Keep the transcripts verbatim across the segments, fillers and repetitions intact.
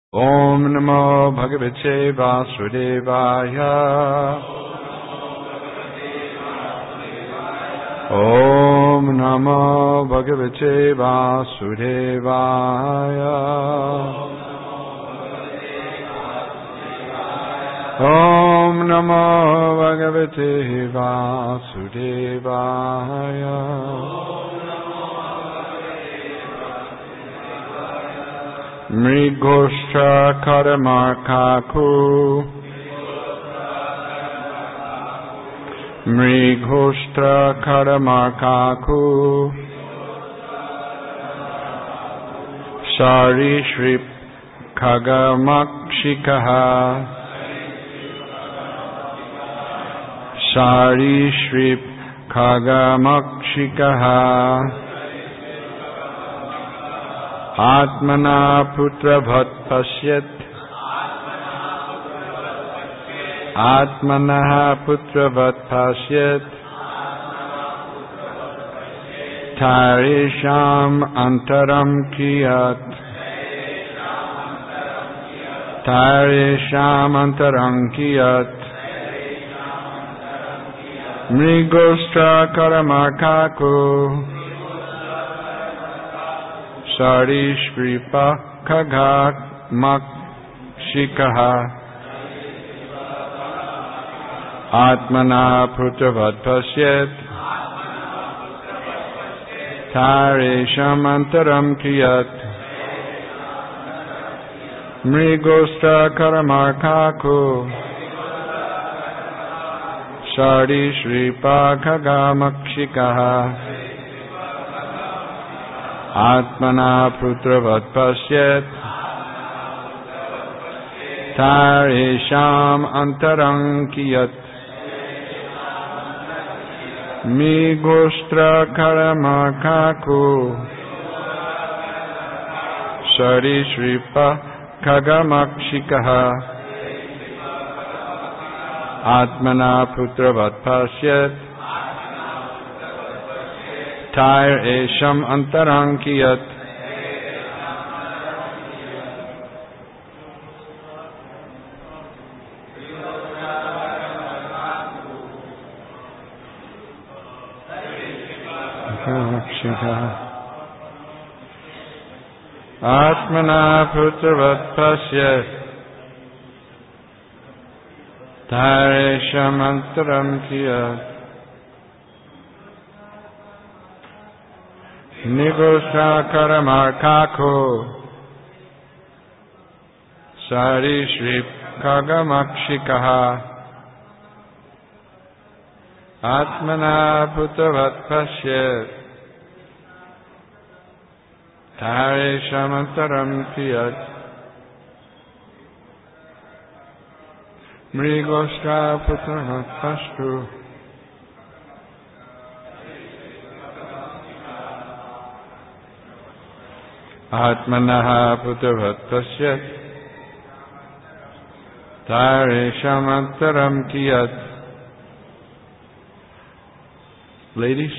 Om Namo Bhagavate Vasudevaya. Om Namo Bhagavate Vasudevaya. Om Namo Bhagavate Vasudevaya. Mrigoshtra Karamarkaku. Mrigoshtra Karamarkaku. Sarishrip Khagamakshikaha. Sarishrip Khagamakshikaha. Atmana putra bhat pasyat. Atmana putra bhat pasyat. Tarisham antaram kiyat. Tarisham antaram kiyat. Mrigostra karamarkaku. Sarishripa Khagak Makshikaha. Atmana Putravad Pasyet. Taresham Antaram Kiyat. Mrigostra Karamarkaku. Sarishripa Khagamakshikaha. Atmana putravad pasyet. Taresham antarang kiyat. Migostra karamarkaku. Sarishripa khagamakshikaha. Atmana putravad pasyet. Tair esham antarang kiyat. Atmana putravat pasyat. Tair esham antarang kiyat. Nigostra karamarkaku. Sarishrip khagamakshikaha. Atmana putravat pasyet. Taresham antaram kiyat. Mrigostra putravat pashtu. Atmanaha putravat pasyat. Taresham antaram kiyat. Ladies,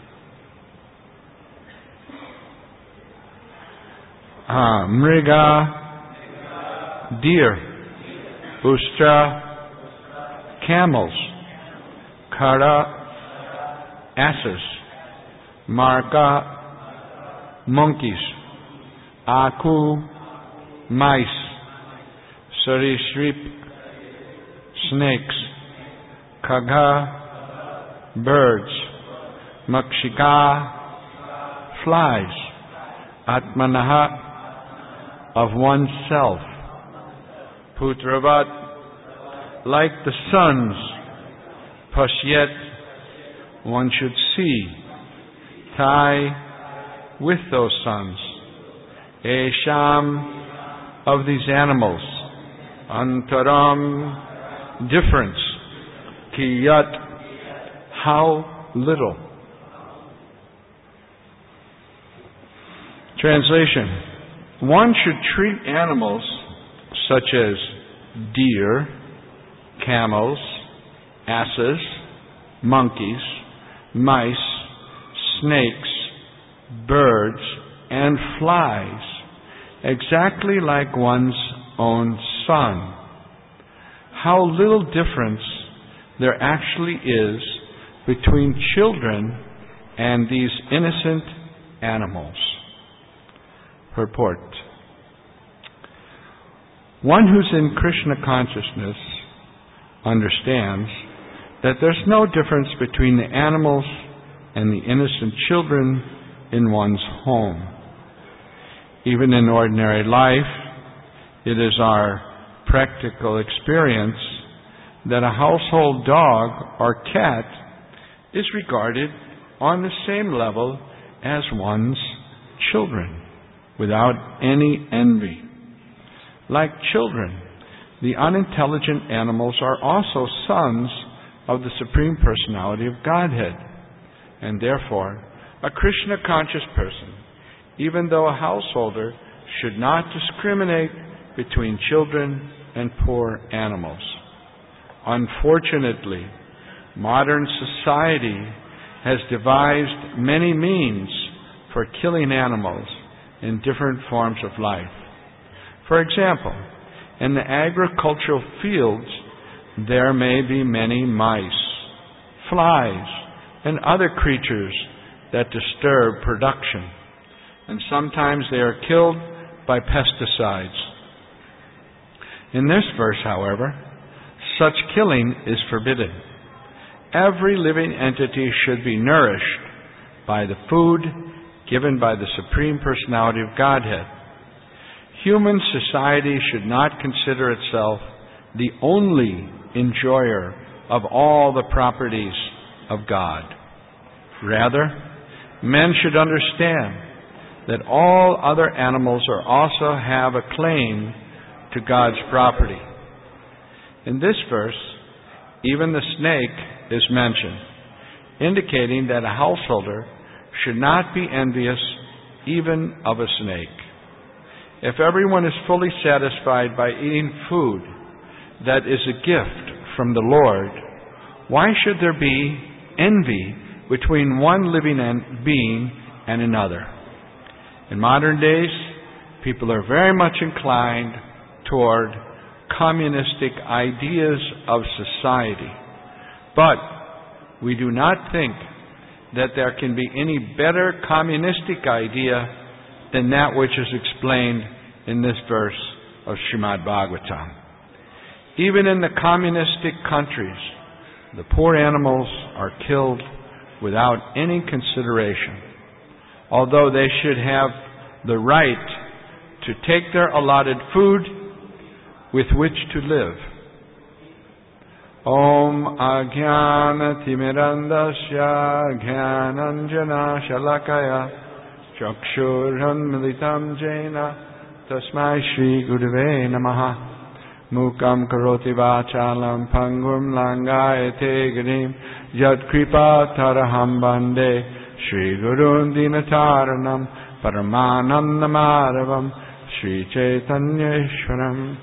ah, mriga, deer, ustra, camels, kara, asses, marka, monkeys, aku, mice, sarishrip, snakes, khagha, birds, makshika, flies, atmanaha, of oneself, putravat, like the sons, pasyet, one should see, tai, with those sons, esham, of these animals, antaram, difference, kiyat, how little. Translation: one should treat animals such as deer, camels, asses, monkeys, mice, snakes, birds, and flies exactly like one's own son. How little difference there actually is between children and these innocent animals. Purport. One who's in Krishna consciousness understands that there's no difference between the animals and the innocent children in one's home. Even in ordinary life, it is our practical experience that a household dog or cat is regarded on the same level as one's children, without any envy. Like children, the unintelligent animals are also sons of the Supreme Personality of Godhead, and therefore, a Krishna-conscious person, even though a householder, should not discriminate between children and poor animals. Unfortunately, modern society has devised many means for killing animals in different forms of life. For example, in the agricultural fields, there may be many mice, flies, and other creatures that disturb production, and sometimes they are killed by pesticides. In this verse, however, such killing is forbidden. Every living entity should be nourished by the food given by the Supreme Personality of Godhead. Human society should not consider itself the only enjoyer of all the properties of God. Rather, men should understand that all other animals are also have a claim to God's property. In this verse, even the snake is mentioned, indicating that a householder should not be envious even of a snake. If everyone is fully satisfied by eating food that is a gift from the Lord, why should there be envy between one living being and another? In modern days, people are very much inclined toward communistic ideas of society. But we do not think that there can be any better communistic idea than that which is explained in this verse of Srimad Bhagavatam. Even in the communistic countries, the poor animals are killed without any consideration, although they should have the right to take their allotted food with which to live. Om Ajnana Timirandasya Jnananjana Shalakaya Chakshurhanmilitam Jena Tasmai Shri Gurave Namaha Mukam Karoti Vachalam Pangum Langayate Gadim Yat Kripa Taraham Bande Shri Gurun Dinataranam Paramanam Namaravam Shri Chaitanyeshwaram.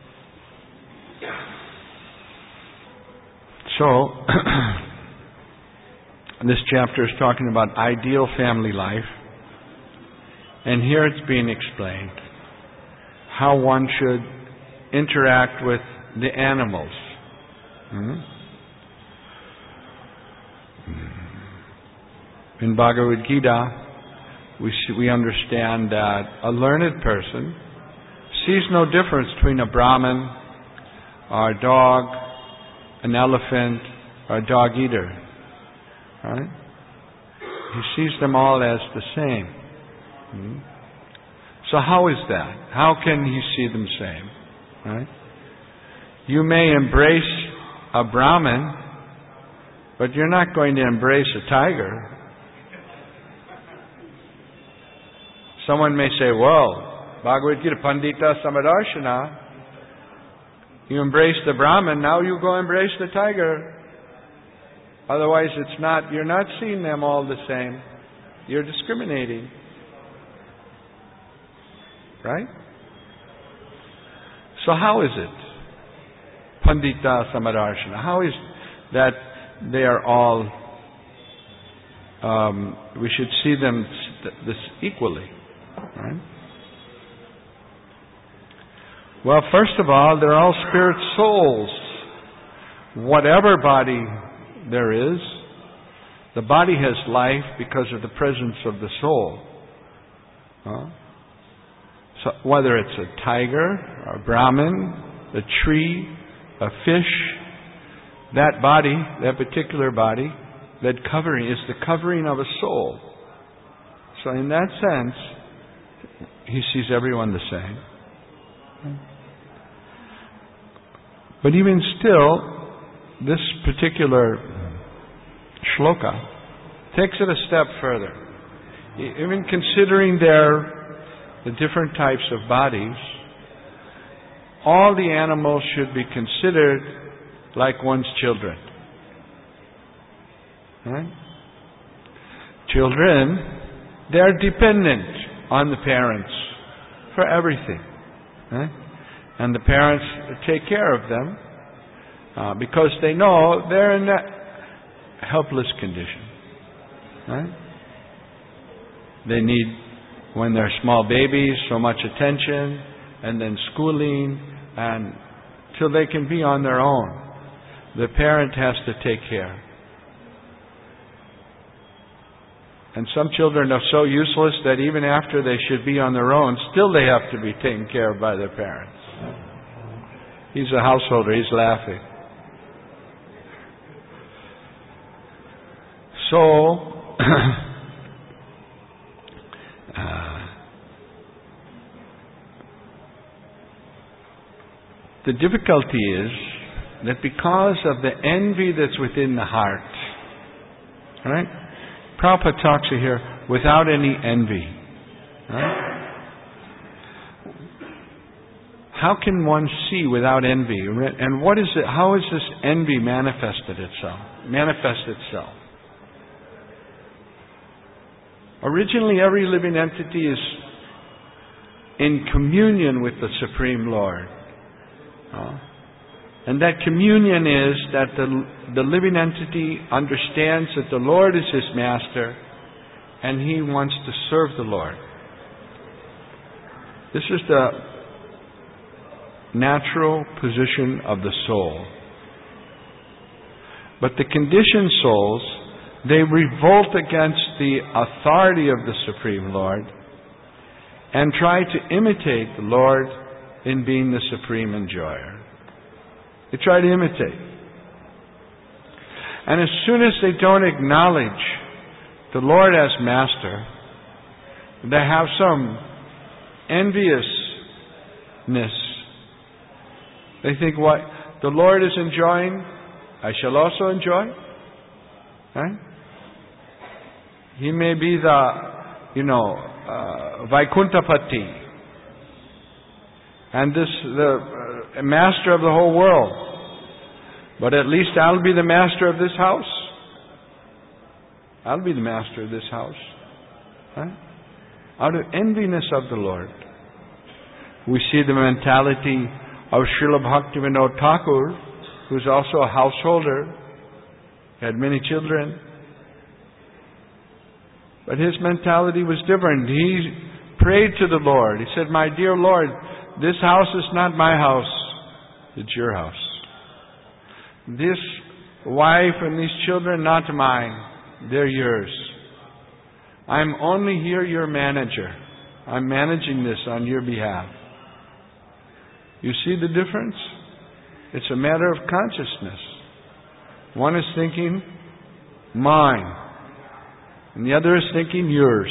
So, this chapter is talking about ideal family life, and here it's being explained how one should interact with the animals. Hmm? In Bhagavad Gita, we see, we understand that a learned person sees no difference between a Brahmin or a dog, an elephant, or a dog eater. Right? He sees them all as the same. Hmm? So how is that? How can he see them same? Right? You may embrace a Brahmin, but you're not going to embrace a tiger. Someone may say, well, Bhagavad Gita Pandita Samadarshana, you embrace the Brahmin, now you go embrace the tiger. Otherwise it's not, you're not seeing them all the same. You're discriminating. Right? So how is it? Pandita Samadarshana. How is that they are all, um, we should see them this equally? Right? Well, first of all, they're all spirit souls. Whatever body there is, the body has life because of the presence of the soul. Huh? So whether it's a tiger, a Brahmin, a tree, a fish, that body, that particular body, that covering is the covering of a soul. So in that sense, he sees everyone the same. But even still, this particular shloka takes it a step further. Even considering their the different types of bodies, all the animals should be considered like one's children. Right? Children, they're dependent on the parents for everything. Right? And the parents take care of them uh, because they know they're in a helpless condition. Right? They need, when they're small babies, so much attention, and then schooling, and till they can be on their own. The parent has to take care. And some children are so useless that even after they should be on their own, still they have to be taken care of by their parents. He's a householder, he's laughing. So, uh, the difficulty is that because of the envy that's within the heart, right? Prabhupada talks here without any envy. Right? How can one see without envy? And what is it? How is this envy manifested itself? Manifest itself. Originally, every living entity is in communion with the Supreme Lord. Uh, and that communion is that the, the living entity understands that the Lord is his master and he wants to serve the Lord. This is the natural position of the soul. But the conditioned souls, they revolt against the authority of the Supreme Lord and try to imitate the Lord in being the supreme enjoyer. They try to imitate. And as soon as they don't acknowledge the Lord as master, they have some enviousness. They think, what the Lord is enjoying, I shall also enjoy. Right? He may be the, you know, uh, Vaikuntapati, and this the uh, master of the whole world. But at least I'll be the master of this house. I'll be the master of this house. Right? Out of enviness of the Lord. We see the mentality of Srila Bhaktivinoda Thakur, who's also a householder, had many children. But his mentality was different. He prayed to the Lord. He said, my dear Lord, this house is not my house. It's your house. This wife and these children, not mine. They're yours. I'm only here your manager. I'm managing this on your behalf. You see the difference? It's a matter of consciousness. One is thinking, mine. And the other is thinking, yours.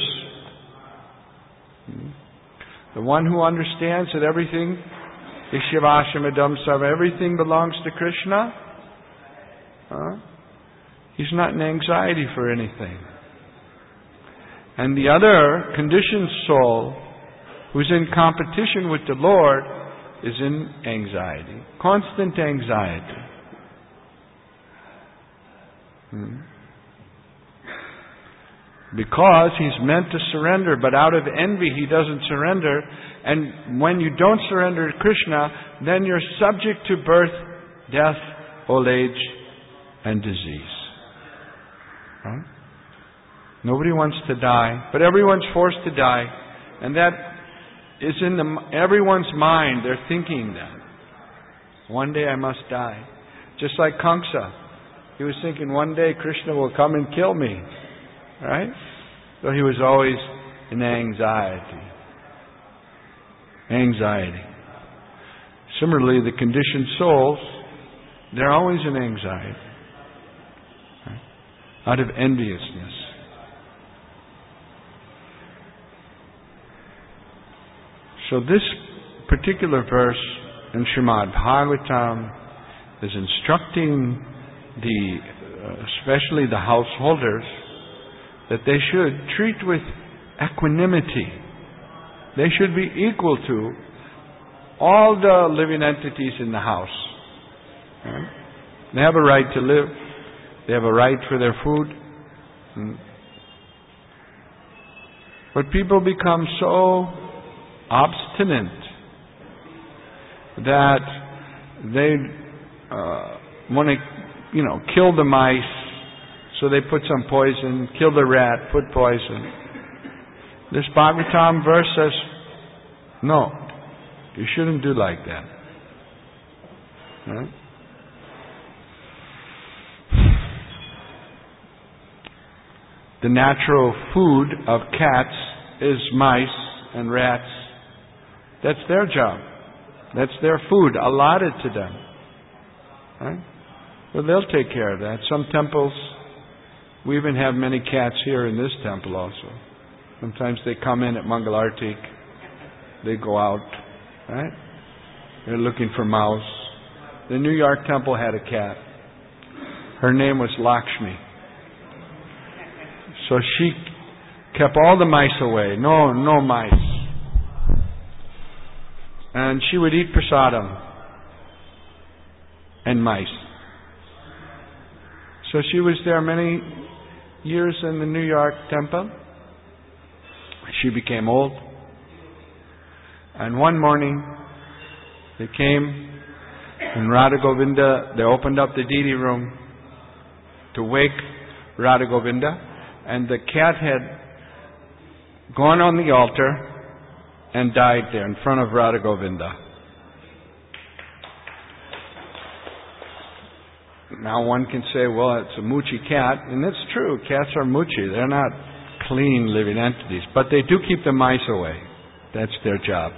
The one who understands that everything is Shivashamidam Sarva, everything belongs to Krishna, huh? He's not in anxiety for anything. And the other conditioned soul, who's in competition with the Lord, is in anxiety, constant anxiety. Hmm. Because he's meant to surrender, but out of envy he doesn't surrender. And when you don't surrender to Krishna, then you're subject to birth, death, old age, and disease. Right? Nobody wants to die, but everyone's forced to die. And that is in the, everyone's mind. They're thinking that. One day I must die. Just like Kamsa. He was thinking, one day Krishna will come and kill me. Right? So he was always in anxiety. Anxiety. Similarly, the conditioned souls, they're always in anxiety. Right? Out of enviousness. So this particular verse in Srimad Bhagavatam is instructing the, uh, especially the householders, that they should treat with equanimity. They should be equal to all the living entities in the house. Right? They have a right to live. They have a right for their food. Hmm. But people become so obstinate that they uh, want to, you know, kill the mice, so they put some poison, kill the rat, put poison. This Bhagavatam verse says, no, you shouldn't do like that. Right? The natural food of cats is mice and rats. That's their job. That's their food allotted to them. Right? Well, they'll take care of that. Some temples, we even have many cats here in this temple also. Sometimes they come in at Mangalartik. They go out. Right? They're looking for mouse. The New York temple had a cat. Her name was Lakshmi. So she kept all the mice away. No, no mice. And she would eat prasadam and mice. So she was there many years in the New York temple. She became old. And one morning, they came in Radha Govinda. They opened up the deity room to wake Radha Govinda. And the cat had gone on the altar and died there in front of Radha Govinda. Now one can say, well, it's a moochie cat. And that's true. Cats are moochie. They're not clean living entities. But they do keep the mice away. That's their job.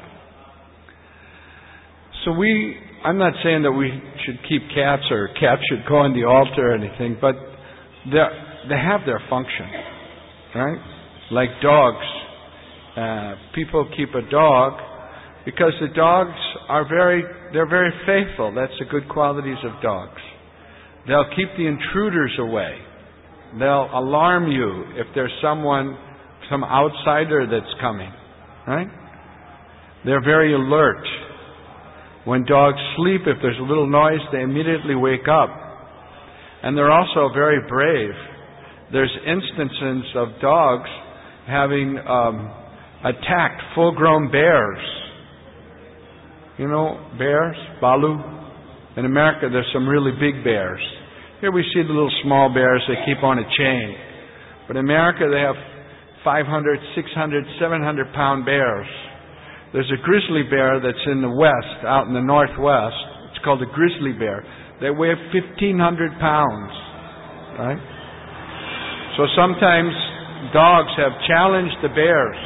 So we, I'm not saying that we should keep cats or cats should go on the altar or anything, but they have their function, right? Like dogs. Uh, people keep a dog because the dogs are very, they're very faithful. That's the good qualities of dogs. They'll keep the intruders away. They'll alarm you if there's someone, some outsider that's coming, right? They're very alert. When dogs sleep, if there's a little noise, they immediately wake up. And they're also very brave. There's instances of dogs having um, attacked full-grown bears. You know, bears, balu. In America, there's some really big bears. Here we see the little small bears they keep on a chain. But in America, they have five hundred, six hundred, seven hundred pound bears. There's a grizzly bear that's in the west, out in the northwest. It's called a grizzly bear. They weigh fifteen hundred pounds. Right? So sometimes dogs have challenged the bears.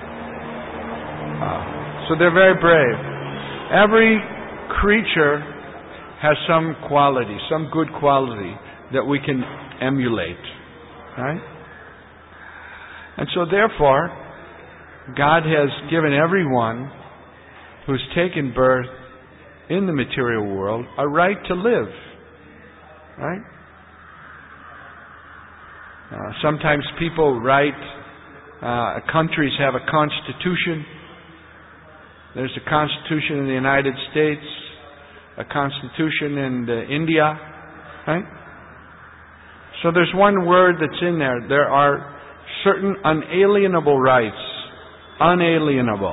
Uh, so they're very brave. Every creature has some quality, some good quality that we can emulate. Right? And so therefore, God has given everyone who's taken birth in the material world a right to live. Right? Uh, sometimes people write, uh, countries have a constitution. There's a constitution in the United States, a constitution in the India. Right? So there's one word that's in there. There are certain unalienable rights. Unalienable.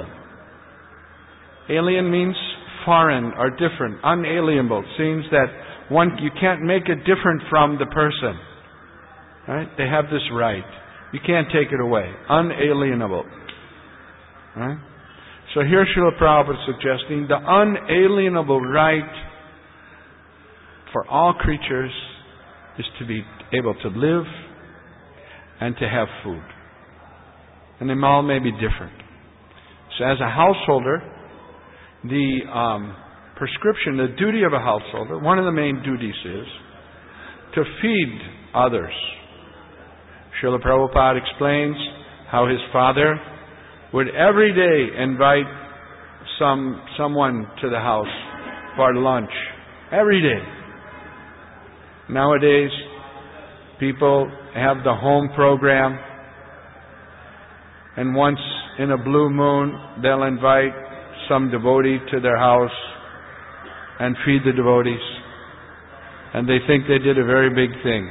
Alien means foreign or different. Unalienable means that one you can't make it different from the person. Right? They have this right. You can't take it away. Unalienable. Right? So here Srila Prabhupada is suggesting the unalienable right for all creatures is to be able to live and to have food. And they all may be different. So as a householder, the um, prescription, the duty of a householder, one of the main duties is to feed others. Srila Prabhupada explains how his father would every day invite some someone to the house for lunch. Every day. Nowadays, people have the home program, and once in a blue moon, they'll invite some devotee to their house and feed the devotees. And they think they did a very big thing.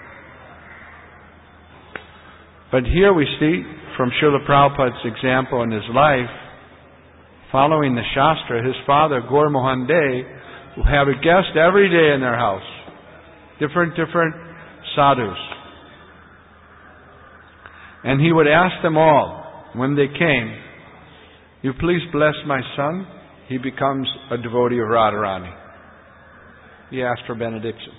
But here we see from Srila Prabhupada's example in his life, following the Shastra, his father, Gaur Mohan De, will have a guest every day in their house. Different, different sadhus. And he would ask them all, when they came, you please bless my son. He becomes a devotee of Radharani. He asked for benedictions.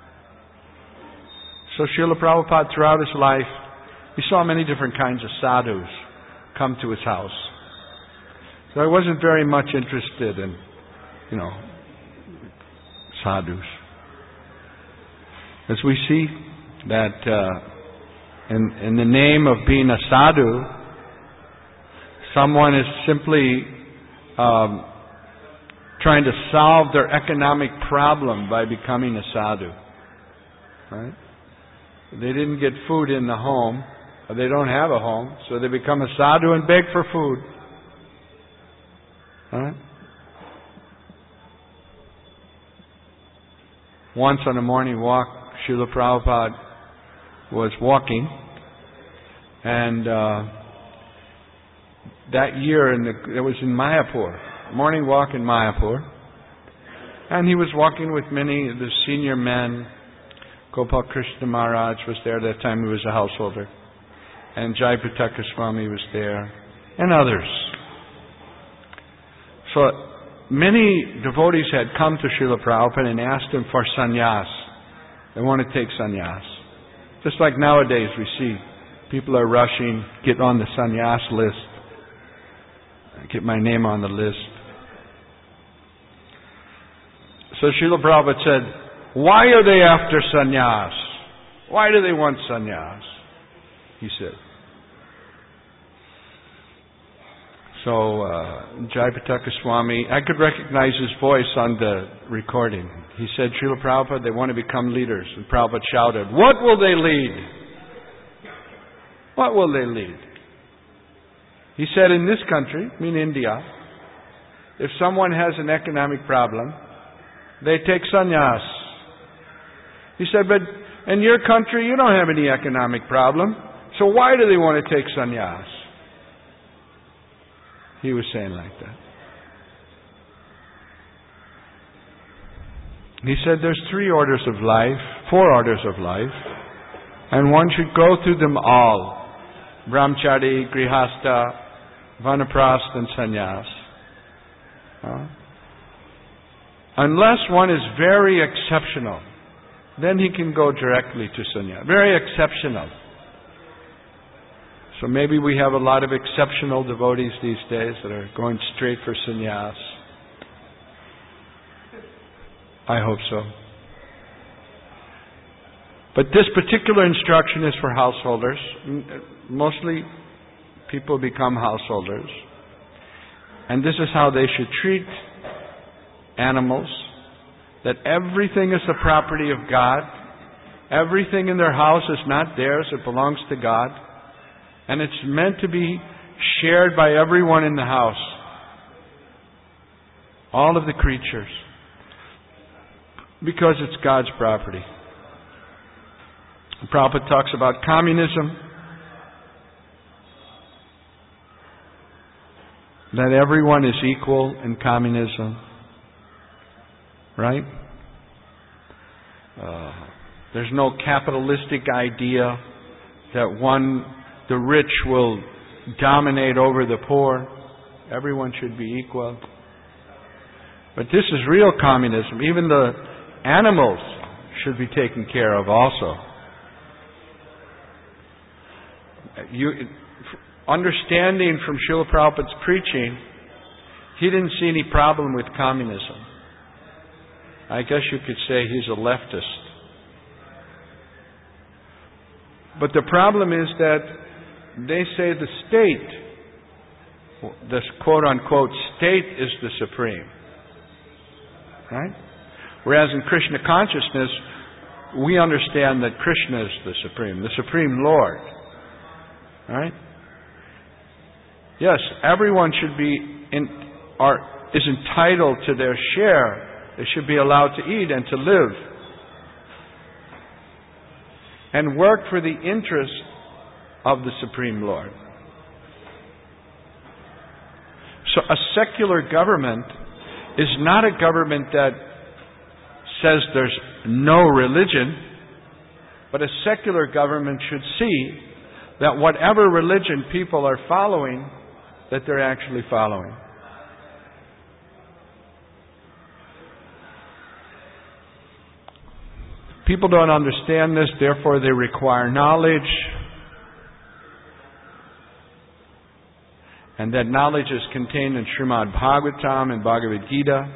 So Srila Prabhupada, throughout his life, he saw many different kinds of sadhus come to his house. So I wasn't very much interested in, you know, sadhus. As we see that uh, in, in the name of being a sadhu, someone is simply um, trying to solve their economic problem by becoming a sadhu. Right? They didn't get food in the home, or they don't have a home, so they become a sadhu and beg for food. Right? Once on a morning walk, Srila Prabhupada was walking, and uh, that year in the, it was in Mayapur, morning walk in Mayapur, and he was walking with many of the senior men. Gopal Krishna Maharaj was there at that time, he was a householder, and Jayapataka Swami was there, and others. So many devotees had come to Srila Prabhupada and asked him for sannyas. They want to take sannyas. Just like nowadays we see people are rushing, get on the sannyas list, get my name on the list. So Srila Prabhupada said, why are they after sannyas? Why do they want sannyas? He said. So uh, Jayapataka Swami, I could recognize his voice on the recording. He said, Srila Prabhupada, they want to become leaders. And Prabhupada shouted, what will they lead? What will they lead? He said, in this country, I mean India, if someone has an economic problem, they take sannyas. He said, but in your country, you don't have any economic problem. So why do they want to take sannyas? He was saying like that. He said there's three orders of life, four orders of life, and one should go through them all. Brahmachari, Grihastha, Vanaprastha, and Sannyas. Huh? Unless one is very exceptional, then he can go directly to sannyas. Very exceptional. So maybe we have a lot of exceptional devotees these days that are going straight for sannyas. I hope so. But this particular instruction is for householders. Mostly people become householders. And this is how they should treat animals. That everything is the property of God. Everything in their house is not theirs, it belongs to God. And it's meant to be shared by everyone in the house. All of the creatures. Because it's God's property. Prabhupada talks about communism. That everyone is equal in communism. Right? Uh, there's no capitalistic idea that one, the rich will dominate over the poor. Everyone should be equal. But this is real communism. Even the animals should be taken care of also. You, understanding from Srila Prabhupada's preaching, he didn't see any problem with communism. I guess you could say he's a leftist. But the problem is that they say the state, this quote-unquote state, is the supreme. Right? Whereas in Krishna consciousness, we understand that Krishna is the supreme, the supreme Lord. Right? Yes, everyone should be in, are, is entitled to their share. They should be allowed to eat and to live. And work for the interest of the Supreme Lord. So a secular government is not a government that says there's no religion, but a secular government should see that whatever religion people are following, that they're actually following. People don't understand this, therefore they require knowledge. And that knowledge is contained in Srimad Bhagavatam and Bhagavad Gita.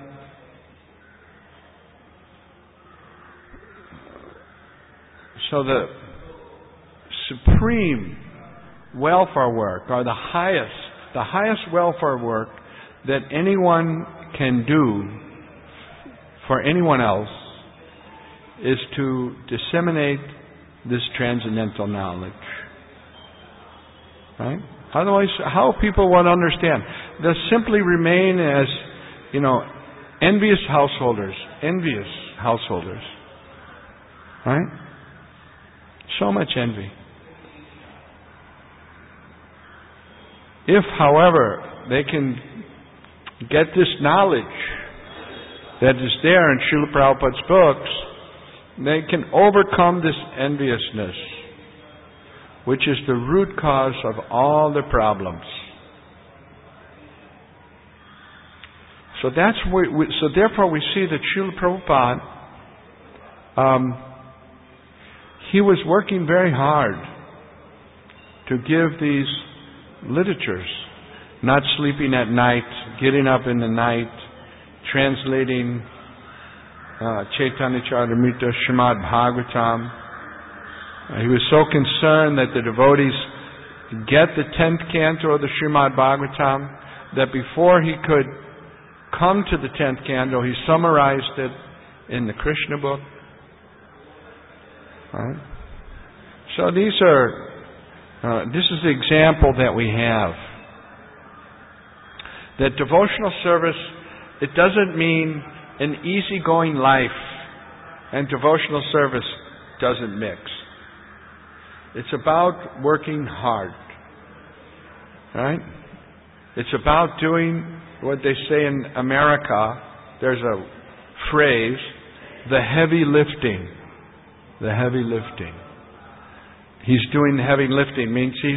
So the supreme welfare work, or the highest, the highest welfare work that anyone can do for anyone else is to disseminate this transcendental knowledge. Right? Otherwise, how people would understand? They'll simply remain as, you know, envious householders, envious householders. Right? So much envy. If, however, they can get this knowledge that is there in Srila Prabhupada's books, they can overcome this enviousness, which is the root cause of all the problems. So that's where we, so therefore we see that Srila Prabhupada, um, he was working very hard to give these literatures, not sleeping at night, getting up in the night, translating uh, Chaitanya Charitamrita, Srimad Bhagavatam. Uh, he was so concerned that the devotees get the tenth canto of the Srimad Bhagavatam that before he could come to the tenth canto, he summarized it in the Krishna book. Right? So these are, uh, this is the example that we have. That devotional service, it doesn't mean an easygoing life, and devotional service doesn't mix. It's about working hard. Right? It's about doing what they say in America, there's a phrase, the heavy lifting. The heavy lifting. He's doing the heavy lifting, means he's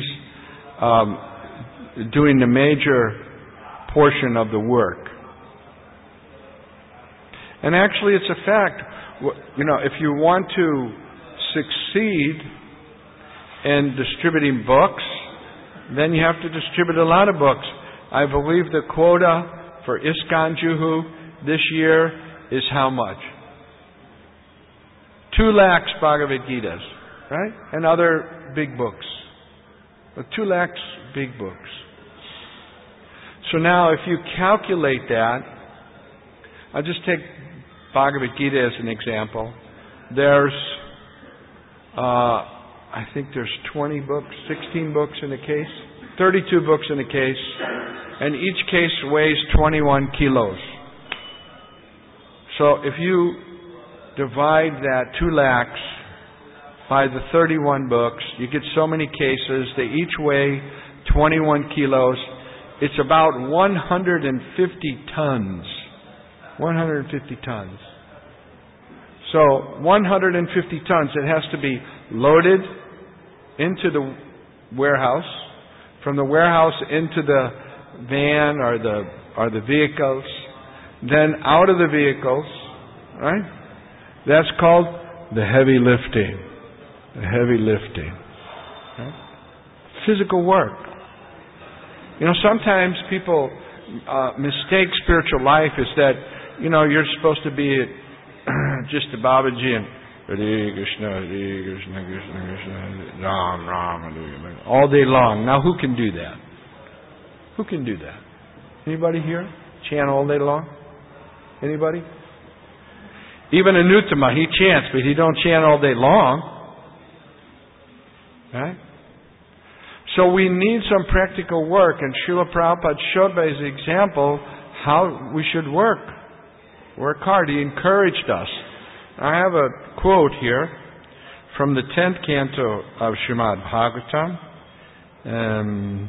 um, doing the major portion of the work. And actually it's a fact. You know, if you want to succeed in distributing books, then you have to distribute a lot of books. I believe the quota for ISKCON Juhu this year is how much? Two lakhs Bhagavad Gitas, right? And other big books. But two lakhs big books. So now if you calculate that, I'll just take Bhagavad Gita as an example. There's, uh, I think there's twenty books, sixteen books in a case, thirty-two books in a case, and each case weighs twenty-one kilos. So if you divide that two lakhs by the thirty-one books, you get so many cases, they each weigh twenty-one kilos. It's about one hundred fifty tons. one hundred fifty tons. So one hundred fifty tons, it has to be loaded into the warehouse, from the warehouse into the van or the or the vehicles, then out of the vehicles, right? That's called the heavy lifting. The heavy lifting. Right? Physical work. You know, sometimes people uh, mistake spiritual life as that, you know, you're supposed to be just a Babaji and Hare Krishna, Hare Krishna, Krishna Krishna, Ram, Ram, Hallelujah, all day long. Now, who can do that? Who can do that? Anybody here? Chant all day long? Anybody? Even Anuttama, he chants, but he don't chant all day long. Right? So we need some practical work, and Srila Prabhupada showed by his example how we should work. Work hard. He encouraged us. I have a quote here from the tenth canto of Srimad Bhagavatam. Um,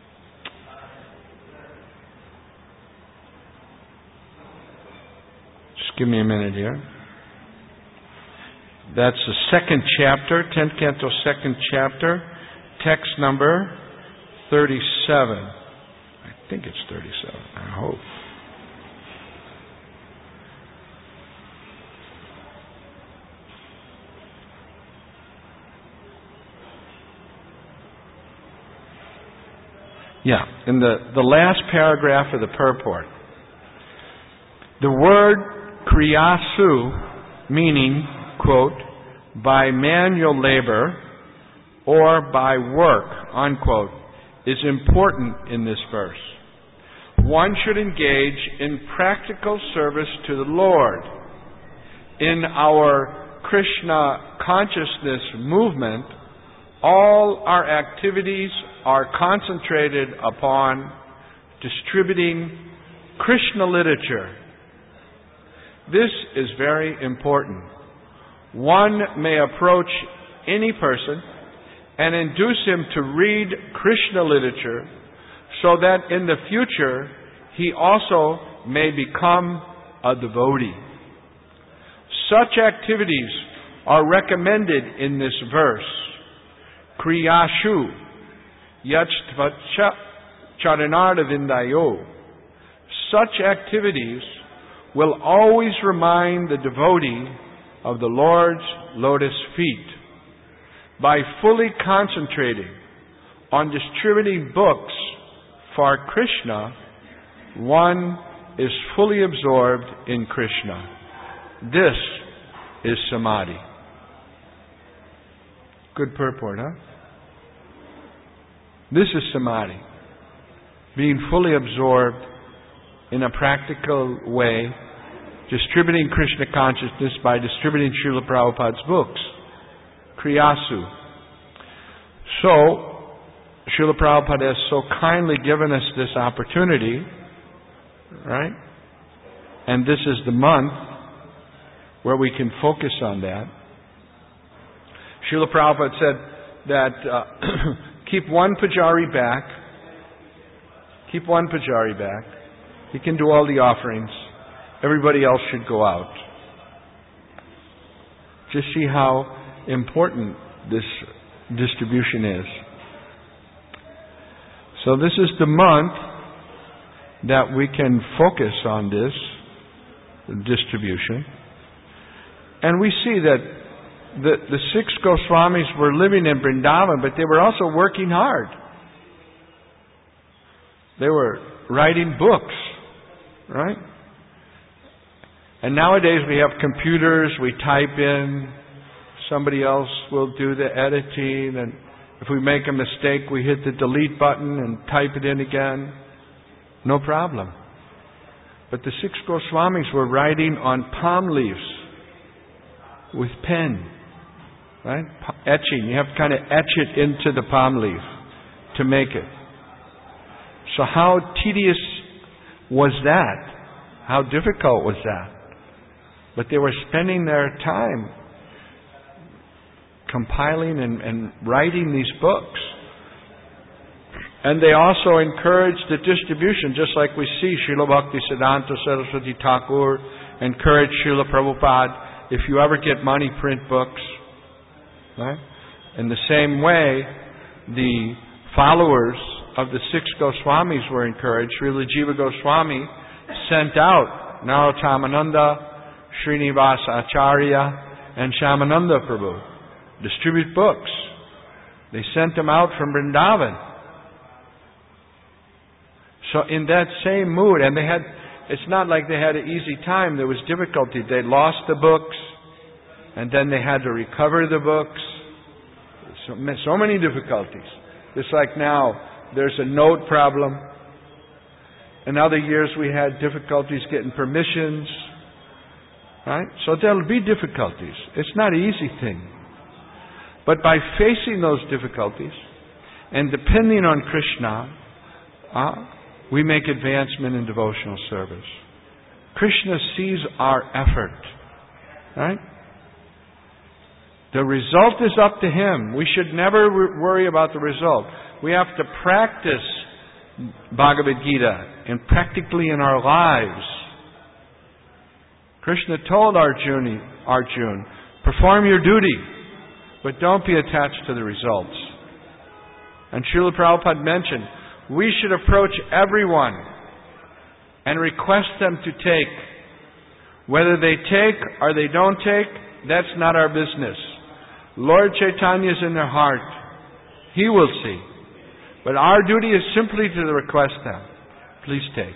just give me a minute here. That's the second chapter, tenth canto, second chapter, text number thirty-seven. I think it's thirty-seven, I hope. Yeah, in the, the last paragraph of the purport. The word kriyasu, meaning, quote, by manual labor or by work, unquote, is important in this verse. One should engage in practical service to the Lord. In our Krishna consciousness movement, all our activities are concentrated upon distributing Krishna literature. This is very important. One may approach any person and induce him to read Krishna literature so that in the future he also may become a devotee. Such activities are recommended in this verse. Kriyashu Yachvacha Charanarda Vindayo. Such activities will always remind the devotee of the Lord's lotus feet. By fully concentrating on distributing books for Krishna, one is fully absorbed in Krishna. This is Samadhi. Good purport, huh? This is Samadhi. Being fully absorbed in a practical way, distributing Krishna consciousness by distributing Srila Prabhupada's books. Kriyasu. So, Srila Prabhupada has so kindly given us this opportunity, right? And this is the month where we can focus on that. Srila Prabhupada said that uh, keep one pujari back. Keep one pujari back. He can do all the offerings. Everybody else should go out. Just see how important this distribution is. So this is the month that we can focus on this distribution. And we see that the, the six Goswamis were living in Vrindavan, but they were also working hard. They were writing books, right? And nowadays we have computers, we type in, somebody else will do the editing, and if we make a mistake, we hit the delete button and type it in again. No problem. But the six Goswamis were writing on palm leaves with pen, right? Etching. You have to kind of etch it into the palm leaf to make it. So how tedious was that? How difficult was that? But they were spending their time compiling and, and writing these books. And they also encouraged the distribution, just like we see Srila Bhakti Siddhanta Saraswati Thakur encouraged Srila Prabhupada, if you ever get money, print books. Right? In the same way, the followers of the six Goswamis were encouraged. Srila Jiva Goswami sent out Narottamananda, Srinivasa Acharya, and Shamananda Prabhu distribute books. They sent them out from Vrindavan. So in that same mood, and they had, it's not like they had an easy time. There was difficulty. They lost the books, and then they had to recover the books. So, so many difficulties. It's like now, there's a note problem. In other years, we had difficulties getting permissions. Right? So there'll be difficulties. It's not an easy thing. But by facing those difficulties and depending on Krishna, uh, we make advancement in devotional service. Krishna sees our effort. Right? The result is up to Him. We should never re- worry about the result. We have to practice Bhagavad Gita and practically in our lives. Krishna told Arjuna, Arjuna, perform your duty, but don't be attached to the results. And Srila Prabhupada mentioned, we should approach everyone and request them to take. Whether they take or they don't take, that's not our business. Lord Chaitanya is in their heart. He will see. But our duty is simply to request them. Please take.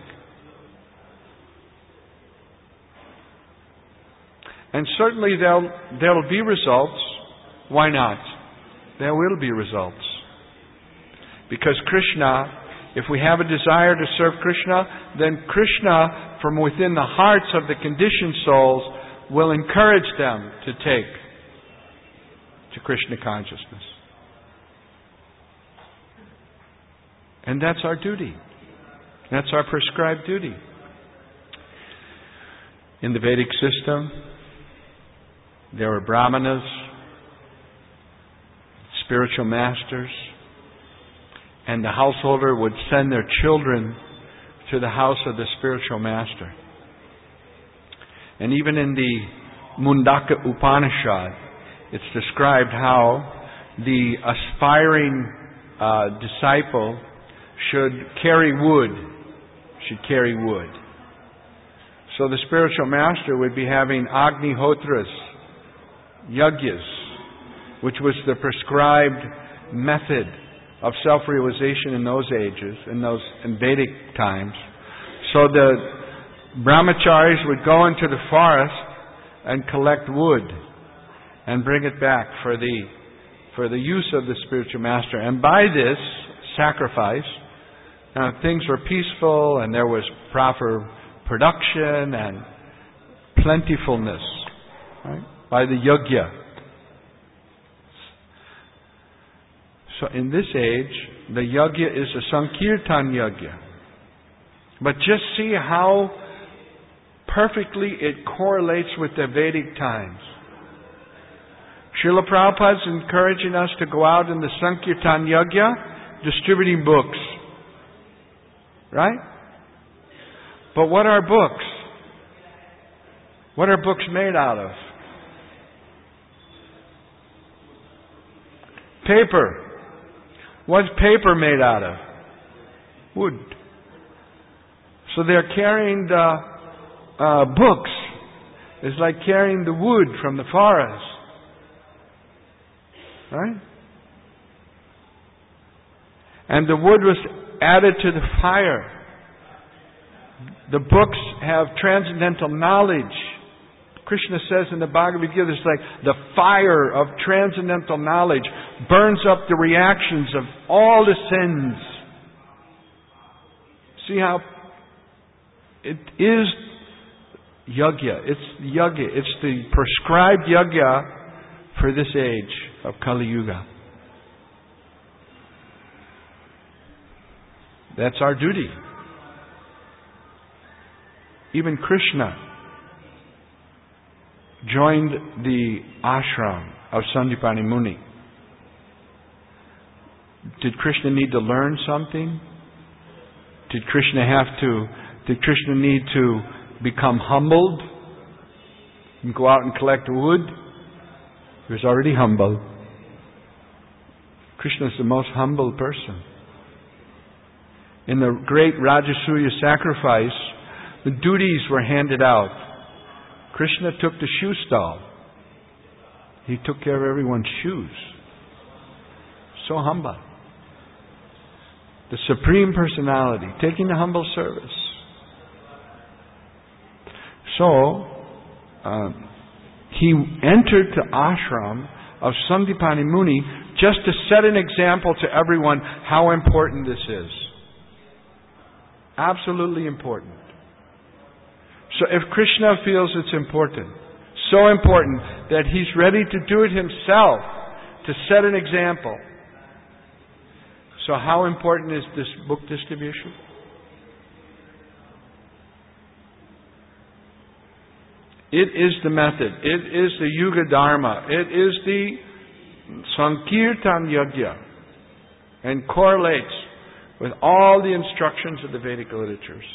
And certainly there'll, there'll be results. Why not? There will be results. Because Krishna, if we have a desire to serve Krishna, then Krishna, from within the hearts of the conditioned souls, will encourage them to take to Krishna consciousness. And that's our duty. That's our prescribed duty. In the Vedic system, there were brahmanas, spiritual masters, and the householder would send their children to the house of the spiritual master. And even in the Mundaka Upanishad, it's described how the aspiring uh, disciple should carry wood, should carry wood. So the spiritual master would be having Agnihotras, Yagyas, which was the prescribed method of self-realization in those ages, in those in Vedic times. So the brahmacharis would go into the forest and collect wood and bring it back for the for the use of the spiritual master. And by this sacrifice, now things were peaceful and there was proper production and plentifulness, right? By the yajna. So in this age, the yajna is a Sankirtan yajna. But just see how perfectly it correlates with the Vedic times. Srila Prabhupada is encouraging us to go out in the Sankirtan yajna, distributing books. Right? But what are books? What are books made out of? Paper. What's paper made out of? Wood. So they're carrying the uh, books. It's like carrying the wood from the forest. Right? And the wood was added to the fire. The books have transcendental knowledge. Krishna says in the Bhagavad Gita, it's like the fire of transcendental knowledge burns up the reactions of all the sins. See how it is yajna. It's yajna. It's the prescribed yajna for this age of Kali Yuga. That's our duty. Even Krishna joined the ashram of Sandipani Muni. Did Krishna need to learn something? Did Krishna have to, did Krishna need to become humbled and go out and collect wood? He was already humble. Krishna is the most humble person. In the great Rajasuya sacrifice, the duties were handed out. Krishna took the shoe stall. He took care of everyone's shoes. So humble. The Supreme Personality, taking the humble service. So, uh, he entered the ashram of Sandipani Muni just to set an example to everyone how important this is. Absolutely important. So if Krishna feels it's important, so important that he's ready to do it himself to set an example. So how important is this book distribution? It is the method. It is the Yuga Dharma. It is the Sankirtan Yajna, and correlates with all the instructions of the Vedic literatures.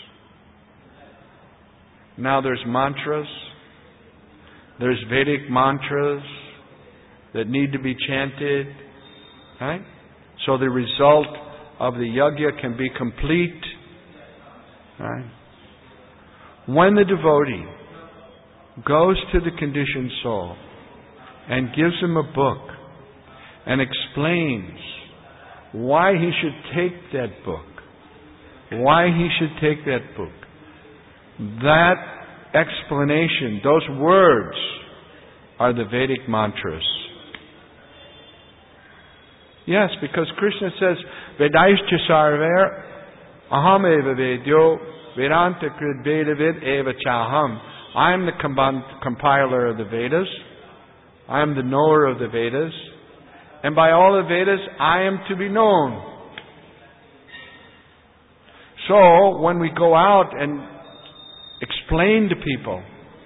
Now there's mantras. There's Vedic mantras that need to be chanted. Right? So the result of the yajna can be complete. Right? When the devotee goes to the conditioned soul and gives him a book and explains why he should take that book, why he should take that book, that explanation, those words are the Vedic mantras. Yes, because Krishna says, Vedaischa sarver aham eva vedyo vedanta krid vedavid eva chaham. I am the compiler of the Vedas. I am the knower of the Vedas. And by all the Vedas, I am to be known. So, when we go out and explain to people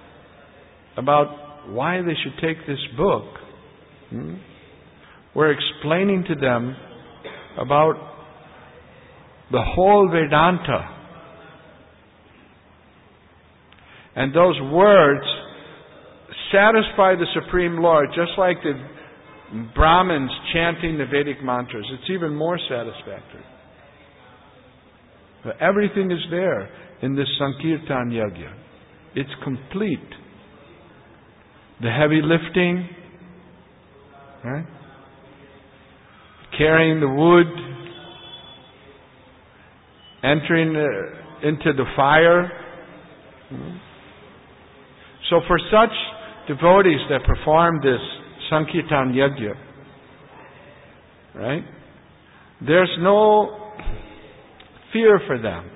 about why they should take this book, hmm, we're explaining to them about the whole Vedanta. And those words satisfy the Supreme Lord, just like the Brahmins chanting the Vedic mantras. It's even more satisfactory. But everything is there in this Sankirtan Yajna. It's complete. The heavy lifting, right? Carrying the wood, entering the, into the fire. So for such devotees that perform this Sankirtan Yajna, right? There's no fear for them.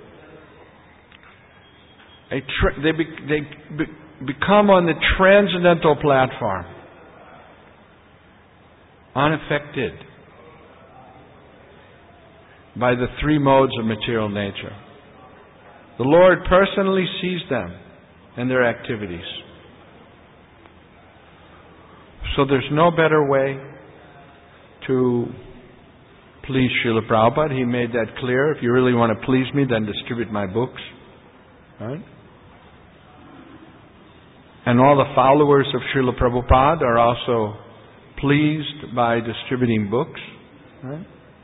They, tra- they, be- they be- become on the transcendental platform, unaffected by the three modes of material nature. The Lord personally sees them and their activities. So there's no better way to please Srila Prabhupada. He made that clear. If you really want to please me, then distribute my books. Right? And all the followers of Srila Prabhupada are also pleased by distributing books. Right?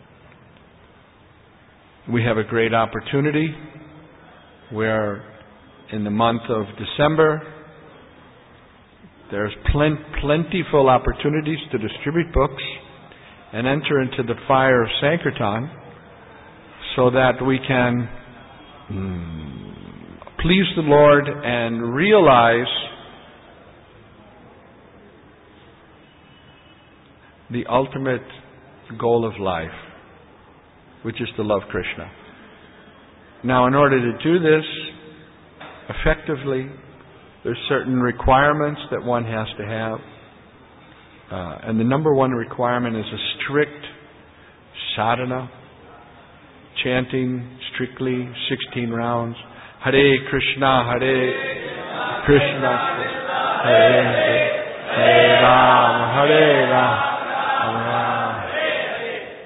We have a great opportunity where in the month of December there's plen- plentiful opportunities to distribute books and enter into the fire of Sankirtan so that we can mm, please the Lord and realize the ultimate goal of life, which is to love Krishna. Now, in order to do this effectively, there's certain requirements that one has to have. Uh, and the number one requirement is a strict sadhana, chanting strictly sixteen rounds. Hare Krishna, Hare Krishna, Hare Hare, Hare Ram, Hare Ram, Hare Ram.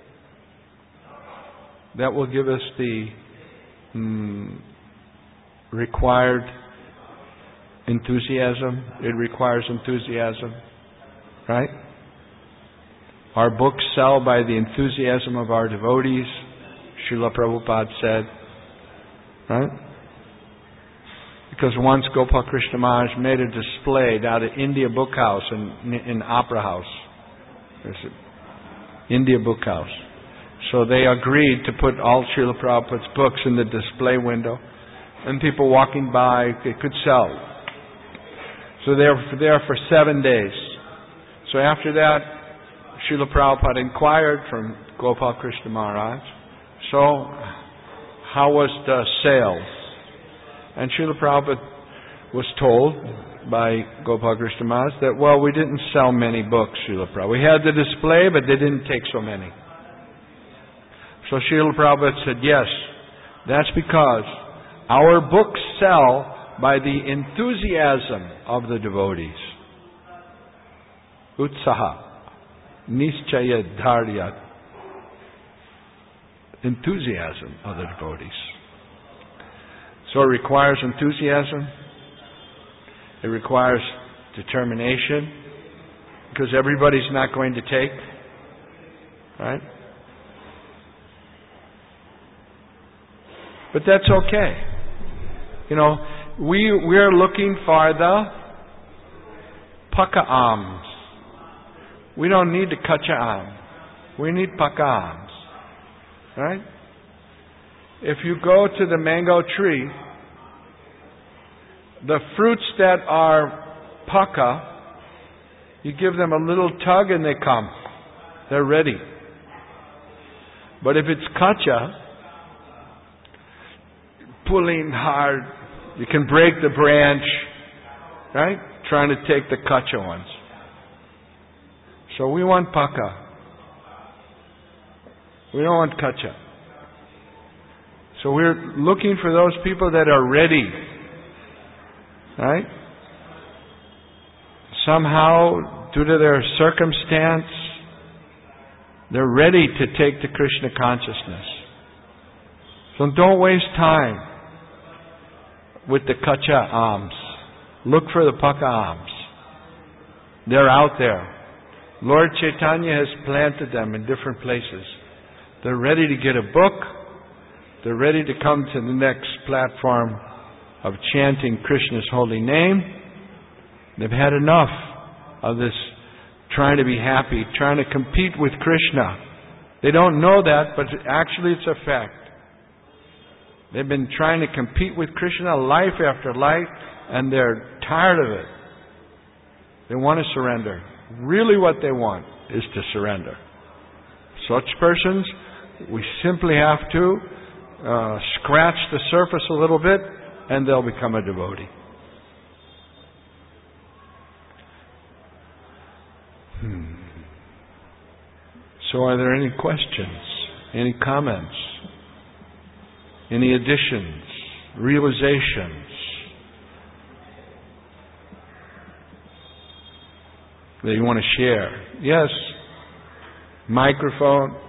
That will give us the mm, required enthusiasm. It requires enthusiasm. Right? Our books sell by the enthusiasm of our devotees, Srila Prabhupada said. Right? Because once Gopal Krishna Maharaj made a display down at India Book House in, in Opera House. There's an India Book House. So they agreed to put all Srila Prabhupada's books in the display window. And people walking by, they could sell. So they were there for seven days. So after that, Srila Prabhupada inquired from Gopal Krishna Maharaj, so how was the sales? And Srila Prabhupada was told by Gopal Krishna Maharaj that, well, we didn't sell many books, Srila Prabhupada. We had the display, but they didn't take so many. So Srila Prabhupada said, yes, that's because our books sell by the enthusiasm of the devotees. Utsaha, nischaya dharyat. Enthusiasm of the devotees. So it requires enthusiasm. It requires determination, because everybody's not going to take, right? But that's okay. You know, we we're looking for the paka alms. We don't need the kacha alms. We need paka alms. Right? If you go to the mango tree, the fruits that are paka, you give them a little tug and they come. They're ready. But if it's kacha, pulling hard, you can break the branch, right? Trying to take the kacha ones. So we want paka. We don't want kacha. So we're looking for those people that are ready. Right? Somehow, due to their circumstance, they're ready to take the Krishna consciousness. So don't waste time with the kacha alms. Look for the paka alms. They're out there. Lord Chaitanya has planted them in different places. They're ready to get a book. They're ready to come to the next platform of chanting Krishna's holy name. They've had enough of this trying to be happy, trying to compete with Krishna. They don't know that, but actually it's a fact. They've been trying to compete with Krishna life after life, and they're tired of it. They want to surrender. Really what they want is to surrender. Such persons, we simply have to uh, scratch the surface a little bit, and they'll become a devotee. Hmm. So are there any questions? Any comments? Any additions? Realizations? That you want to share? Yes. Microphone.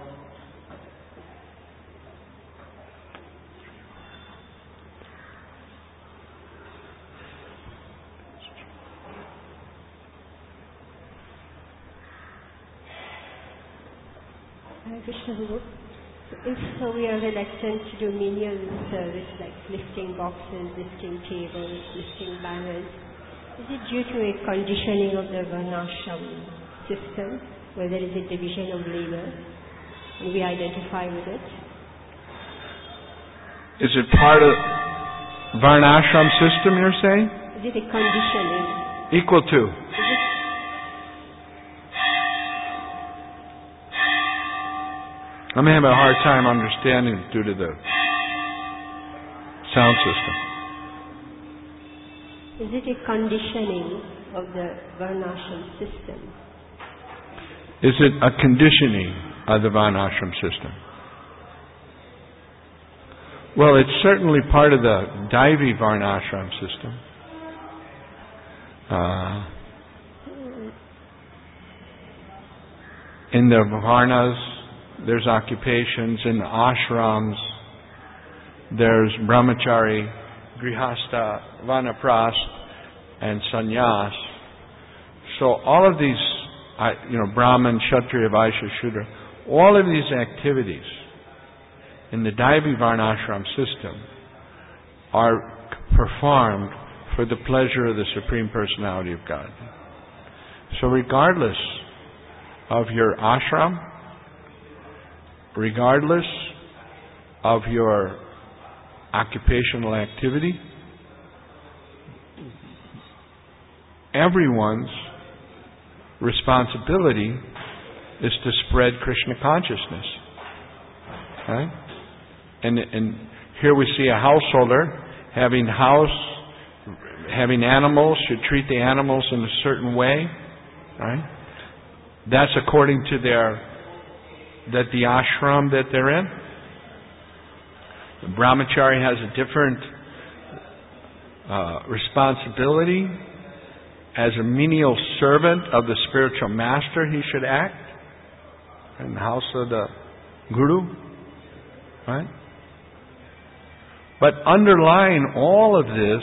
Hare Krishna Guru. If uh, we are reluctant to do menial service like lifting boxes, lifting tables, lifting banners, is it due to a conditioning of the varnashram system, where there is a division of labor, and we identify with it? Is it part of varnashram system, you're saying? Is it a conditioning? Equal to. Is it I'm having a hard time understanding due to the sound system. Is it a conditioning of the varnashram system? Is it a conditioning of the varnashram system? Well, it's certainly part of the Daivi varnashram system. Uh, in the varnas, there's occupations. In the ashrams, there's brahmachari, grihastha, vanaprast, and sannyas. So all of these, you know, Brahman, Kshatriya, Vaishya, Shudra, all of these activities in the Daivi Varnashram system are performed for the pleasure of the Supreme Personality of God. So regardless of your ashram, regardless of your occupational activity, everyone's responsibility is to spread Krishna consciousness. Right? And, and here we see a householder having house, having animals, should treat the animals in a certain way. Right? That's according to their, that the ashram that they're in. The brahmachari has a different uh, responsibility. As a menial servant of the spiritual master, he should act in the house of the guru. Right? But underlying all of this,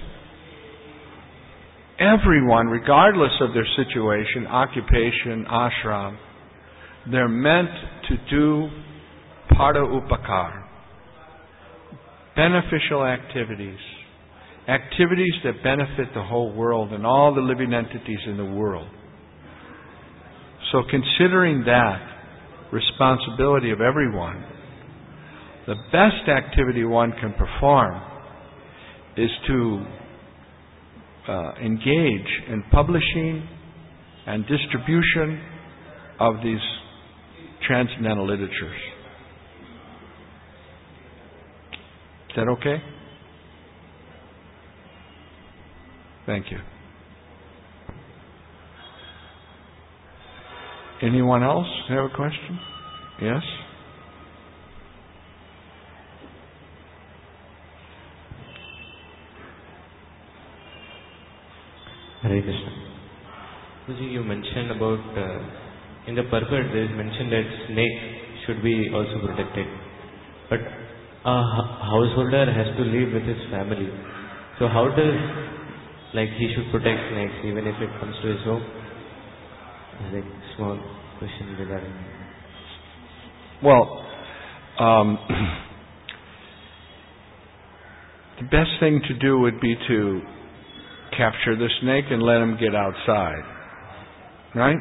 everyone, regardless of their situation, occupation, ashram, they're meant to do para upakar, beneficial activities, activities that benefit the whole world and all the living entities in the world. So considering that responsibility of everyone, the best activity one can perform is to uh, engage in publishing and distribution of these transcendental literatures. Is that okay? Thank you. Anyone else have a question? Yes? Hare Krishna. Guruji, you mentioned about, uh, in the purport there is mentioned that snake should be also protected. But a householder has to live with his family. So how does, like, he should protect snakes even if it comes to his home? Like, small question regarding. Well, um, the best thing to do would be to capture the snake and let him get outside. Right?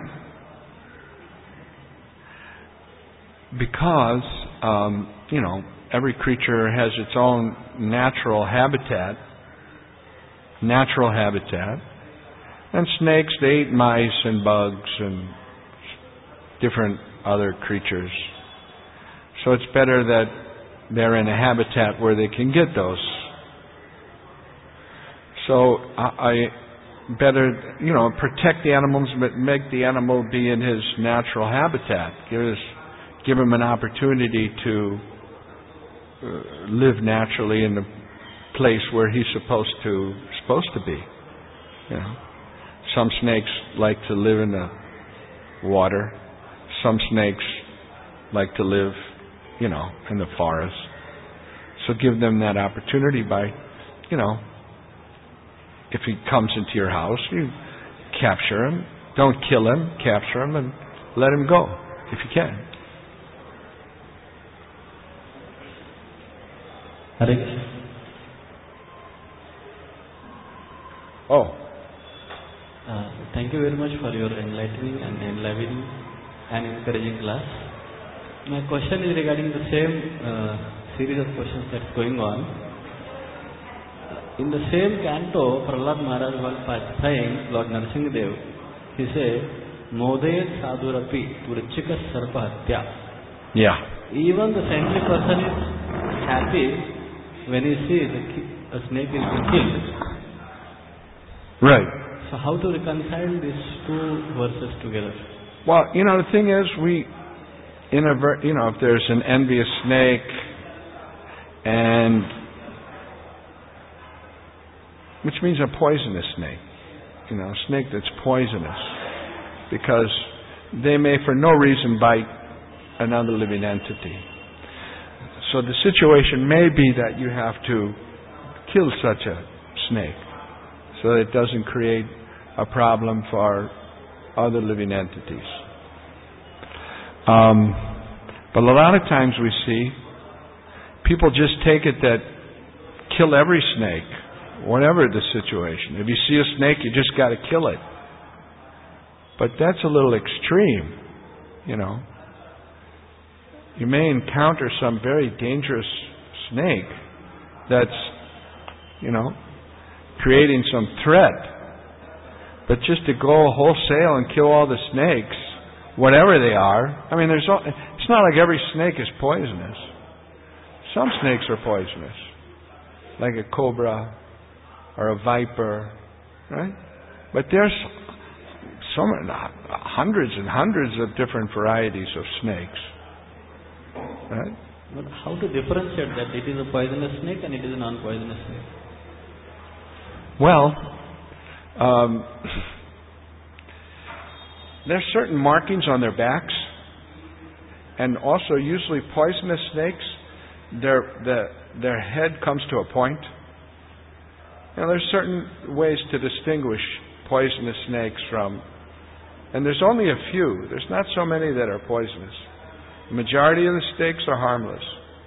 Because, um, you know, every creature has its own natural habitat. Natural habitat. And snakes, they eat mice and bugs and different other creatures. So it's better that they're in a habitat where they can get those. So I, I better, you know, protect the animals, but make the animal be in his natural habitat. Give us, give him an opportunity to uh, live naturally in the place where he's supposed to supposed to be. You know, some snakes like to live in the water. Some snakes like to live, you know, in the forest. So give them that opportunity by, you know, if he comes into your house, you capture him. Don't kill him, capture him, and let him go, if you can. Hare Krishna. Oh. Uh, thank you very much for your enlightening and enlivening and encouraging class. My question is regarding the same uh, series of questions that's going on. In the same canto, Prahlad Maharaj was pacifying Lord Narasimhadev. He said, Modayat sadhurapi purichika sarpa hatya. Yeah. Even the saintly person is happy when he sees a snake is being killed. Right. So how to reconcile these two verses together? Well, you know, the thing is, we, in a, you know, if there's an envious snake and which means a poisonous snake. You know, a snake that's poisonous. Because they may for no reason bite another living entity. So the situation may be that you have to kill such a snake so that it doesn't create a problem for other living entities. Um, but a lot of times we see people just take it that kill every snake, whatever the situation. If you see a snake, you just got to kill it. But that's a little extreme, you know. You may encounter some very dangerous snake that's, you know, creating some threat. But just to go wholesale and kill all the snakes, whatever they are, I mean, there's all, it's not like every snake is poisonous. Some snakes are poisonous, like a cobra or a viper, right? But there's some hundreds and hundreds of different varieties of snakes, right? But how to differentiate that it is a poisonous snake and it is a non-poisonous snake? Well, um, there's certain markings on their backs, and also usually poisonous snakes, their the, their head comes to a point. Now, there's certain ways to distinguish poisonous snakes from, and there's only a few. There's not so many that are poisonous. The majority of the snakes are harmless.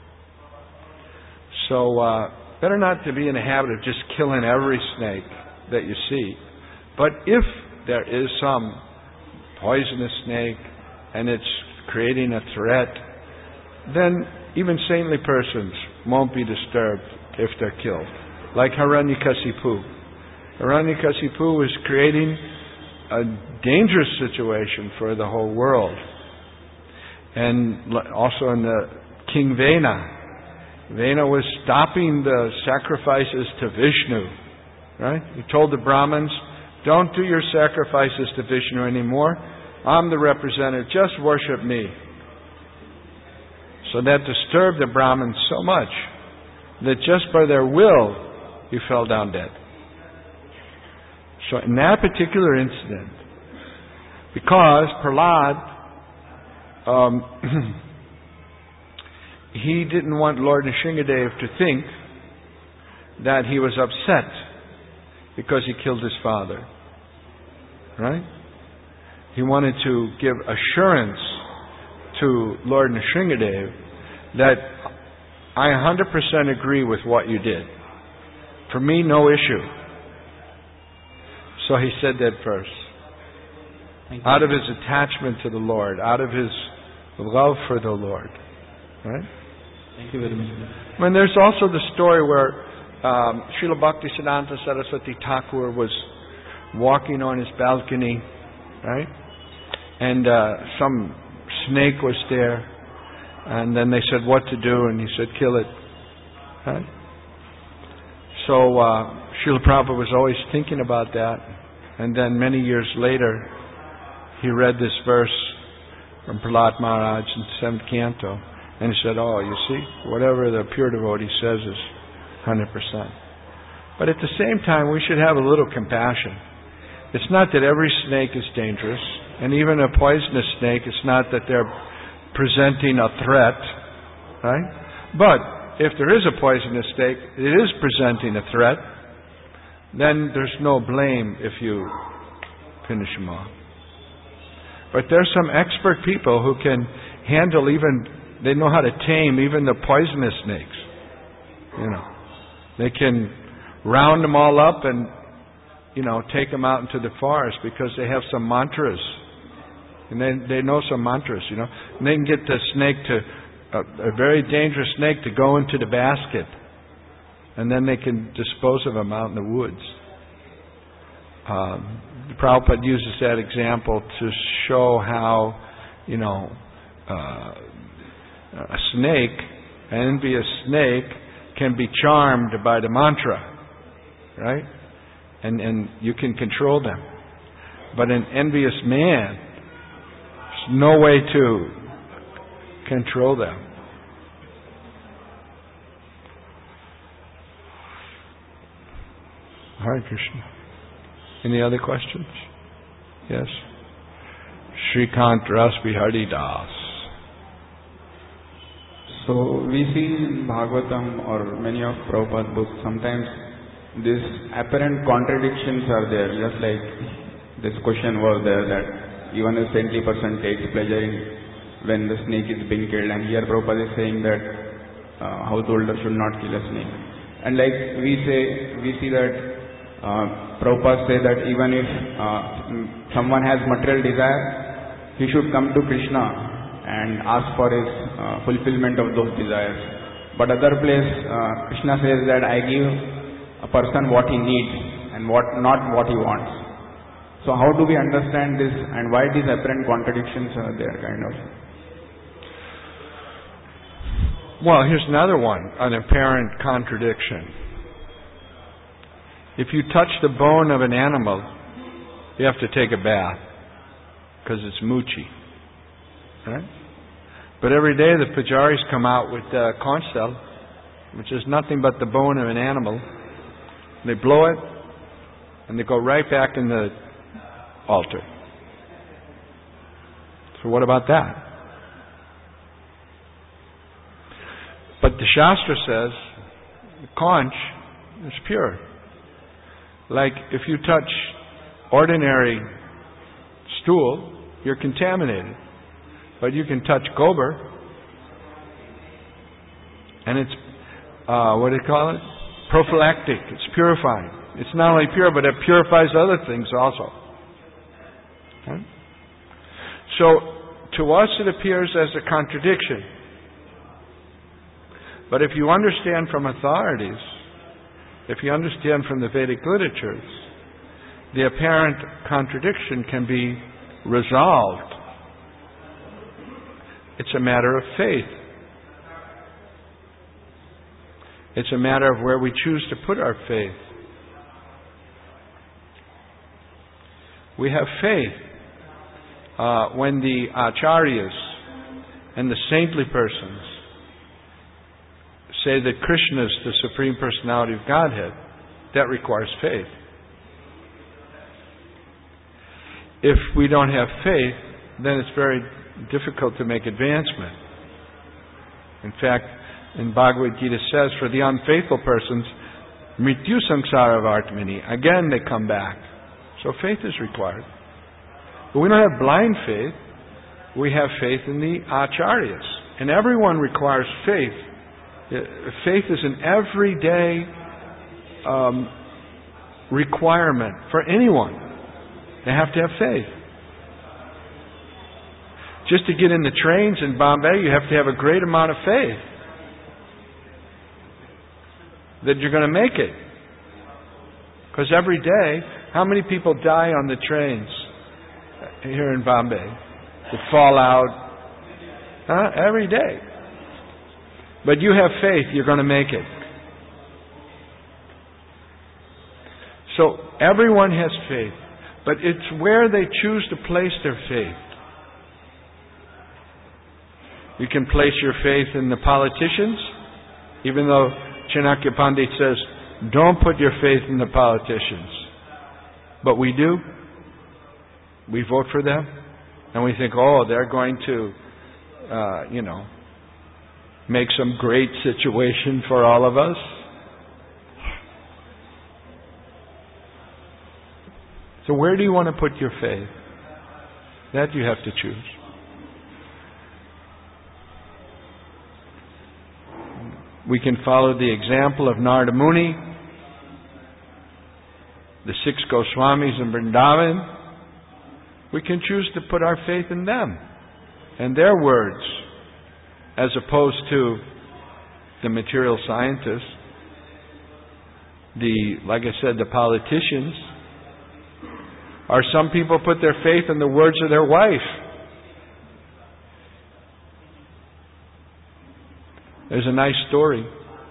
So, uh, better not to be in the habit of just killing every snake that you see. But if there is some poisonous snake and it's creating a threat, then even saintly persons won't be disturbed if they're killed. Like Hiranyakasipu. Hiranyakasipu was creating a dangerous situation for the whole world. And also in the King Vena. Vena was stopping the sacrifices to Vishnu. Right? He told the Brahmins, don't do your sacrifices to Vishnu anymore. I'm the representative. Just worship me. So that disturbed the Brahmins so much that just by their will, he fell down dead. So in that particular incident, because Prahlad, um, he didn't want Lord Nrsingadev to think that he was upset because he killed his father. Right? He wanted to give assurance to Lord Nrsingadev that I one hundred percent agree with what you did. For me, no issue. So he said that first. Out of his attachment to the Lord, out of his love for the Lord. Right? Thank you very much. I mean, there's also the story where um, Srila Bhaktisiddhanta Saraswati Thakur was walking on his balcony, right? And uh, some snake was there. And then they said what to do, and he said, kill it. Right? So uh, Srila Prabhupada was always thinking about that. And then many years later, he read this verse from Prahlad Maharaj in the seventh canto. And he said, oh, you see, whatever the pure devotee says is one hundred percent. But at the same time, we should have a little compassion. It's not that every snake is dangerous. And even a poisonous snake, it's not that they're presenting a threat. Right? But if there is a poisonous snake, it is presenting a threat, then there's no blame if you finish them off. But there's some expert people who can handle even, they know how to tame even the poisonous snakes. You know, they can round them all up and, you know, take them out into the forest because they have some mantras. And they, they know some mantras, you know. And they can get the snake to, a, a very dangerous snake to go into the basket. And then they can dispose of them out in the woods. Um, Prabhupada uses that example to show how, you know, uh, a snake, an envious snake, can be charmed by the mantra, right? And and you can control them. But an envious man, there's no way to control them. Hare Krishna. Any other questions? Yes. Shrikant Rasbi Haridas. So we see in Bhagavatam or many of Prabhupada's books, sometimes these apparent contradictions are there. Just like this question was there that even a saintly person takes pleasure in when the snake is being killed. And here Prabhupada is saying that uh, householder should not kill a snake. And like we say, we see that uh, Prabhupada say that even if uh, someone has material desire, he should come to Krishna and ask for his uh, fulfillment of those desires. But other place, uh, Krishna says that I give a person what he needs and what not what he wants. So how do we understand this, and why these apparent contradictions are there, kind of? Well, here's another one, an apparent contradiction. If you touch the bone of an animal, you have to take a bath because it's moochie, right? But every day the pujaris come out with uh, conch shell, which is nothing but the bone of an animal. They blow it, and they go right back in the altar. So what about that? But the Shastra says conch is pure. Like if you touch ordinary stool, you're contaminated. But you can touch gober, and it's, uh, what do you call it? Prophylactic. It's purifying. It's not only pure, but it purifies other things also. Okay? So, to us it appears as a contradiction. But if you understand from authorities, if you understand from the Vedic literatures, the apparent contradiction can be resolved. It's a matter of faith. It's a matter of where we choose to put our faith. We have faith uh, when the acharyas and the saintly persons say that Krishna is the Supreme Personality of Godhead. That requires faith. If we don't have faith, then it's very difficult to make advancement. In fact, in Bhagavad Gita says, for the unfaithful persons, mrityu samsara vartmani, again they come back. So faith is required. But we don't have blind faith. We have faith in the acharyas. And everyone requires faith. Faith is an everyday um, requirement for anyone. They have to have faith. Just to get in the trains in Bombay, you have to have a great amount of faith that you're going to make it. Because every day, how many people die on the trains here in Bombay? That fall out. Huh? Every day. But you have faith, you're going to make it. So everyone has faith. But it's where they choose to place their faith. You can place your faith in the politicians, even though Chanakya Pandit says, don't put your faith in the politicians. But we do. We vote for them. And we think, oh, they're going to, uh, you know, make some great situation for all of us. So where do you want to put your faith? That you have to choose. We can follow the example of Narada Muni, the six Goswamis in Vrindavan. We can choose to put our faith in them and their words, as opposed to the material scientists, the, like I said, the politicians. Or some people put their faith in the words of their wife. There's a nice story.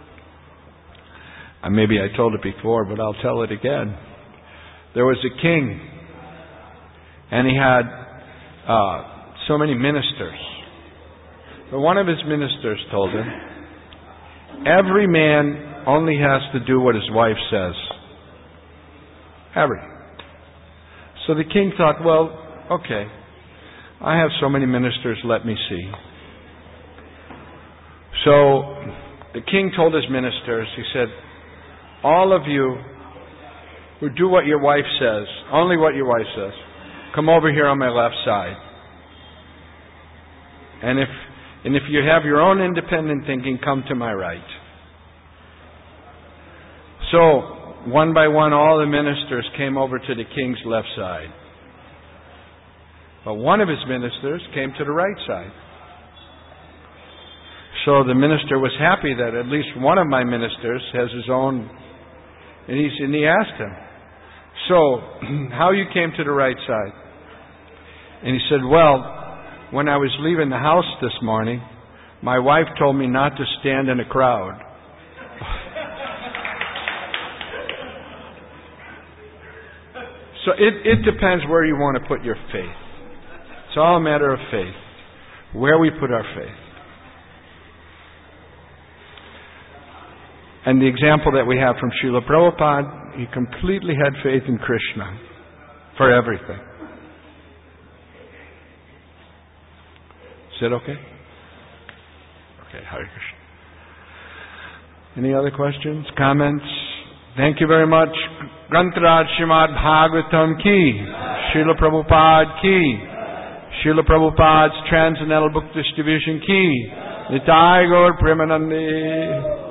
Uh, maybe I told it before, but I'll tell it again. There was a king, and he had uh, so many ministers. But one of his ministers told him, every man only has to do what his wife says. Every. So the king thought, well, okay, I have so many ministers, let me see. So the king told his ministers, he said, all of you who do what your wife says, only what your wife says, come over here on my left side. And if And if you have your own independent thinking, come to my right. So, one by one, all the ministers came over to the king's left side. But one of his ministers came to the right side. So the minister was happy that at least one of my ministers has his own. And he, and he asked him, so, how you came to the right side? And he said, well, when I was leaving the house this morning, my wife told me not to stand in a crowd. So it, it depends where you want to put your faith. It's all a matter of faith, where we put our faith. And the example that we have from Srila Prabhupada, he completely had faith in Krishna for everything. Is that okay? Okay, Hare Krishna. Any other questions, comments? Thank you very much. Grantaraj Srimad Bhagavatam ki, Srila Prabhupada ki, Srila Prabhupada's Transcendental Book Distribution ki, Nitai Gaur Premanande.